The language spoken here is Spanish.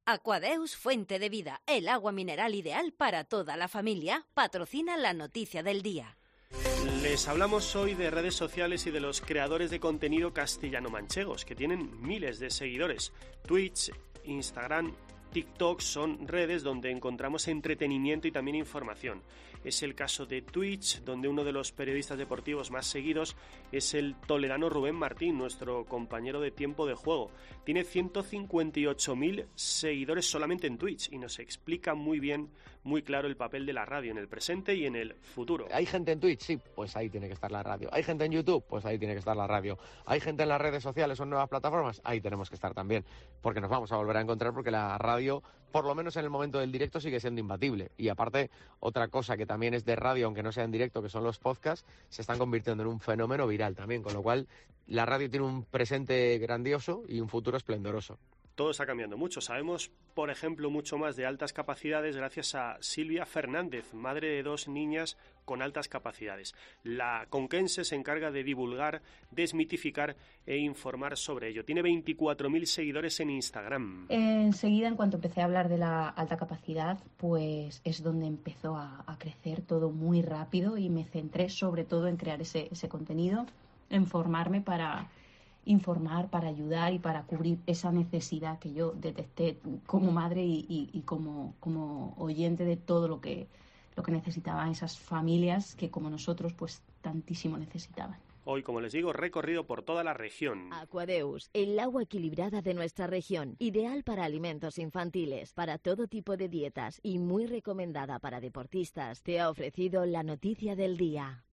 Aquadeus Fuente de Vida, el agua mineral ideal para toda la familia, patrocina la noticia del día. Les hablamos hoy de redes sociales y de los creadores de contenido castellano-manchegos, que tienen miles de seguidores. Twitch, Instagram, TikTok son redes donde encontramos entretenimiento y también información. Es el caso de Twitch, donde uno de los periodistas deportivos más seguidos es el toledano Rubén Martín, nuestro compañero de Tiempo de Juego. Tiene 158.000 seguidores solamente en Twitch y nos explica muy bien, muy claro el papel de la radio en el presente y en el futuro. ¿Hay gente en Twitch? Sí, pues ahí tiene que estar la radio. ¿Hay gente en YouTube? Pues ahí tiene que estar la radio. ¿Hay gente en las redes sociales o en nuevas plataformas? Ahí tenemos que estar también, porque nos vamos a volver a encontrar, porque la radio, por lo menos en el momento del directo, sigue siendo imbatible. Y aparte, otra cosa que también es de radio, aunque no sea en directo, que son los podcasts, se están convirtiendo en un fenómeno viral también, con lo cual la radio tiene un presente grandioso y un futuro esplendoroso. Todo está cambiando mucho. Sabemos, por ejemplo, mucho más de altas capacidades gracias a Silvia Fernández, madre de 2 niñas con altas capacidades. La conquense se encarga de divulgar, desmitificar e informar sobre ello. Tiene 24.000 seguidores en Instagram. Enseguida, en cuanto empecé a hablar de la alta capacidad, pues es donde empezó a crecer todo muy rápido y me centré sobre todo en crear ese contenido, en formarme para informar, para ayudar y para cubrir esa necesidad que yo detecté como madre y como oyente de todo lo que necesitaban esas familias que como nosotros pues tantísimo necesitaban. Hoy, como les digo, recorrido por toda la región. Aquadeus, el agua equilibrada de nuestra región, ideal para alimentos infantiles, para todo tipo de dietas y muy recomendada para deportistas, te ha ofrecido la noticia del día.